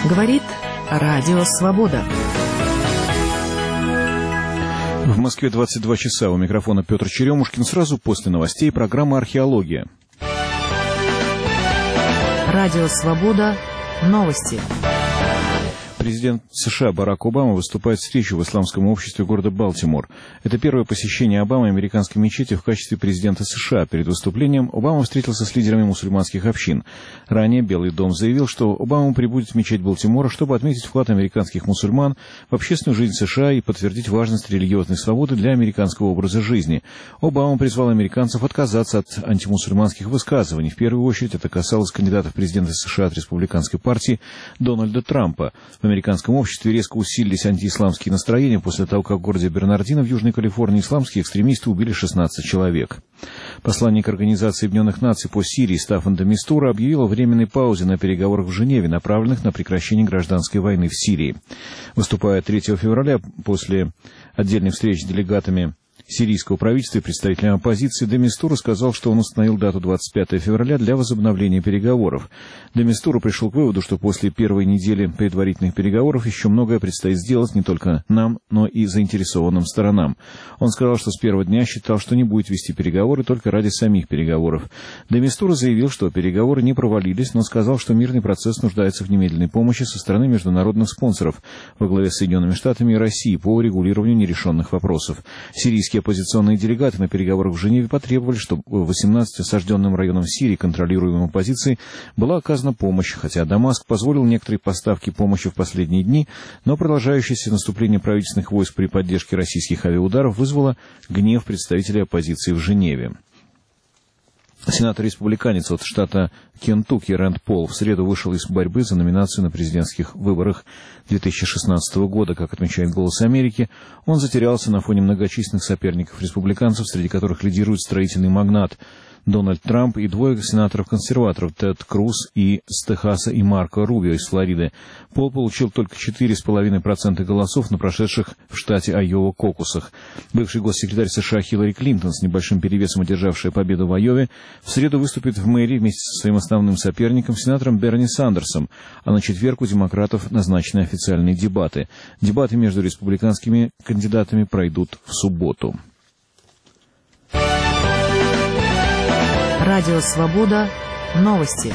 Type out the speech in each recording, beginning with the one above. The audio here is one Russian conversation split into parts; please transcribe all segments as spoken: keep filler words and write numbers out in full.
Говорит Радио Свобода. В Москве двадцать два часа. У микрофона Петр Черемушкин. Сразу после новостей программа «Археология». Радио Свобода. Новости. Президент США Барак Обама выступает в встречу в исламском обществе города Балтимор. Это первое посещение Обамы американской мечети в качестве президента США. Перед выступлением Обама встретился с лидерами мусульманских общин. Ранее Белый дом заявил, что Обама прибудет в мечеть Балтимора, чтобы отметить вклад американских мусульман в общественную жизнь США и подтвердить важность религиозной свободы для американского образа жизни. Обама призвал американцев отказаться от антимусульманских высказываний. В первую очередь это касалось кандидата в президенты США от республиканской партии Дональда Трампа. В американском обществе резко усилились антиисламские настроения после того, как в городе Бернардино в Южной Калифорнии исламские экстремисты убили шестнадцать человек. Посланник Организации Объединенных Наций по Сирии Стаффан де Мистура объявил о временной паузе на переговорах в Женеве, направленных на прекращение гражданской войны в Сирии. Выступая третьего февраля после отдельных встреч с делегатами сирийского правительства и представителям оппозиции, де Мистура сказал, что он установил дату двадцать пятого февраля для возобновления переговоров. Де Мистура пришел к выводу, что после первой недели предварительных переговоров еще многое предстоит сделать не только нам, но и заинтересованным сторонам. Он сказал, что с первого дня считал, что не будет вести переговоры только ради самих переговоров. Де Мистура заявил, что переговоры не провалились, но сказал, что мирный процесс нуждается в немедленной помощи со стороны международных спонсоров во главе с Соединенными Штатами и Россией по урегулированию нерешенных вопросов. Сирийские оппозиционные делегаты на переговорах в Женеве потребовали, чтобы восемнадцати осажденным районам Сирии, контролируемым оппозицией, была оказана помощь, хотя Дамаск позволил некоторые поставки помощи в последние дни, но продолжающееся наступление правительственных войск при поддержке российских авиаударов вызвало гнев представителей оппозиции в Женеве. Сенатор-республиканец от штата Кентукки Рэнд Пол в среду вышел из борьбы за номинацию на президентских выборах две тысячи шестнадцатого года. Как отмечает «Голос Америки», он затерялся на фоне многочисленных соперников-республиканцев, среди которых лидирует строительный магнат Дональд Трамп и двое сенаторов-консерваторов Тед Круз и с Техаса и Марко Рубио из Флориды. Пол получил только четыре целых пять десятых процента голосов на прошедших в штате Айова кокусах. Бывший госсекретарь США Хиллари Клинтон, с небольшим перевесом одержавшая победу в Айове, в среду выступит в мэрии вместе со своим основным соперником, сенатором Берни Сандерсом, а на четверг у демократов назначены официальные дебаты. Дебаты между республиканскими кандидатами пройдут в субботу. Радио Свобода. Новости.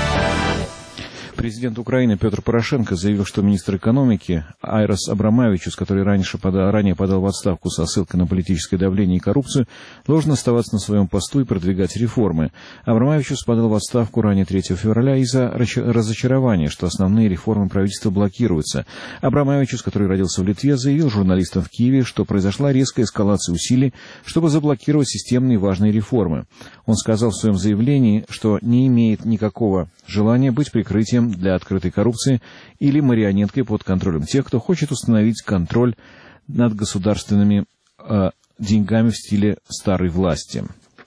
Президент Украины Петр Порошенко заявил, что министр экономики Айрос Абрамавичус, который раньше подал, ранее подал в отставку со ссылкой на политическое давление и коррупцию, должен оставаться на своем посту и продвигать реформы. Абрамавичус подал в отставку ранее третьего февраля из-за разочарования, что основные реформы правительства блокируются. Абрамавичус, который родился в Литве, заявил журналистам в Киеве, что произошла резкая эскалация усилий, чтобы заблокировать системные важные реформы. Он сказал в своем заявлении, что не имеет никакого желания быть прикрытием для открытой коррупции или марионеткой под контролем тех, кто хочет установить контроль над государственными э, деньгами в стиле старой власти.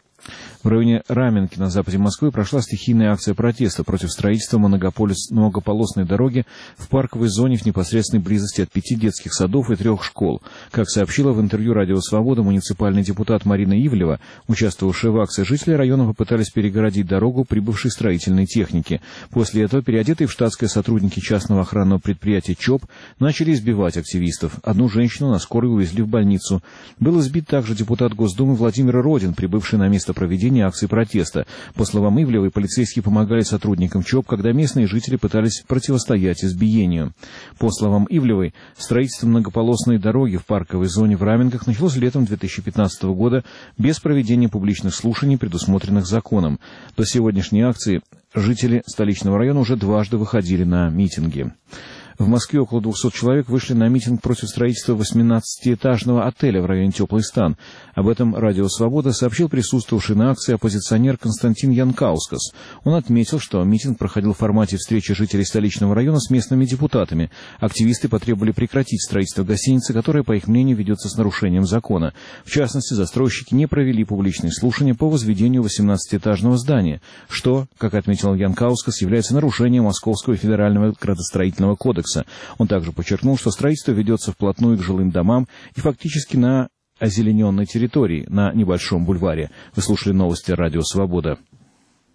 В районе Раменки на западе Москвы прошла стихийная акция протеста против строительства многополосной дороги в парковой зоне в непосредственной близости от пяти детских садов и трех школ. Как сообщила в интервью «Радио Свобода» муниципальный депутат Марина Ивлева, участвовавшая в акции, жители района попытались перегородить дорогу прибывшей строительной техники. После этого переодетые в штатское сотрудники частного охранного предприятия ЧОП начали избивать активистов. Одну женщину на скорой увезли в больницу. Был избит также депутат Госдумы Владимир Родин, прибывший на место проведения акции протеста. По словам Ивлевой, полицейские помогали сотрудникам ЧОП, когда местные жители пытались противостоять избиению. По словам Ивлевой, строительство многополосной дороги в парковой зоне в Раменках началось летом две тысячи пятнадцатого года без проведения публичных слушаний, предусмотренных законом. До сегодняшней акции жители столичного района уже дважды выходили на митинги. В Москве около двухсот человек вышли на митинг против строительства восемнадцатиэтажного отеля в районе Теплый стан. Об этом Радио Свобода сообщил присутствовавший на акции оппозиционер Константин Янкаускас. Он отметил, что митинг проходил в формате встречи жителей столичного района с местными депутатами. Активисты потребовали прекратить строительство гостиницы, которое, по их мнению, ведется с нарушением закона. В частности, застройщики не провели публичные слушания по возведению восемнадцатиэтажного здания, что, как отметил Янкаускас, является нарушением Московского федерального градостроительного кодекса. Он также подчеркнул, что строительство ведется вплотную к жилым домам и фактически на озелененной территории на небольшом бульваре. Вы слушали новости «Радио Свобода».